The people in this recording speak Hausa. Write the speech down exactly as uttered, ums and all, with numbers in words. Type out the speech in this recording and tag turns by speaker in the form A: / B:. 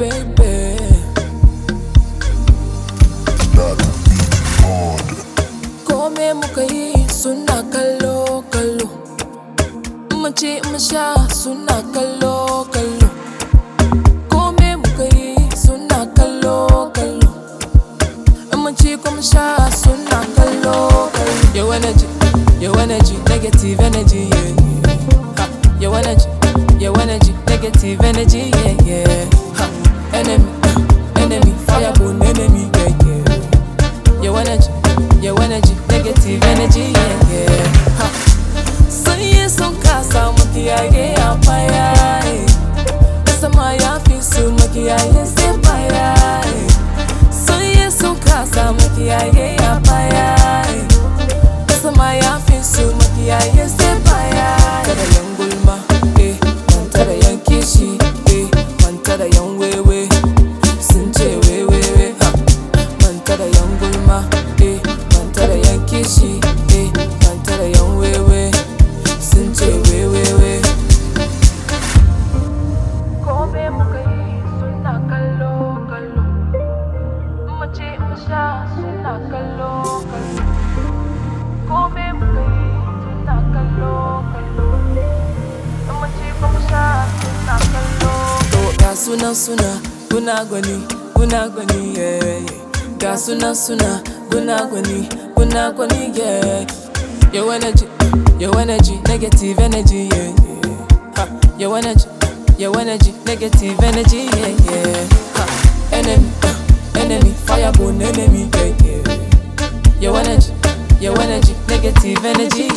A: baby. Kome muka yi suna kallo kallo, mu ci mu sha suna kallo kallo. Kome muka yi suna kallo kallo, mu ci kuma sha suna kallo kallo. Your energy, your energy, negative energy, yeah. Ha. Your energy, your energy, negative energy, yeah, yeah. Ha. Enemy, enemy, fire burn enemy, yeah, yeah. Your energy, your energy, negative energy, yeah, yeah. Ha. Sanye sun kasa makiyaye a baya, sama ya fi su makiyaye sai baya. Sanye sun kasa makiyaye a baya, sama ya fi su makiyaye sai baya. Kada yan gulma, eh, manta da yan kishi, eh, manta da yan wewe, sun ce wewewe, ha. Manta da yan gulma, eh, manta da yan kishi, eh, manta da yan wewe, sun ce wewewe. Kome muka yi suna kallo kallo, mu ci mu sha suna kallo kallo. Kome muka yi suna kallo kallo, mu ci mu sha suna kallo. To ga suna suna guna gwani guna gwani, yeah, yeah. Ga suna suna guna gwani guna gwani, yeah. Your energy, your energy, negative energy, yeah, yeah. Ha. Your energy, your energy, negative energy, yeah, yeah. Ha. Enemy, uh, enemy, fire burn enemy, yeah, yeah. Your energy, your energy, negative energy,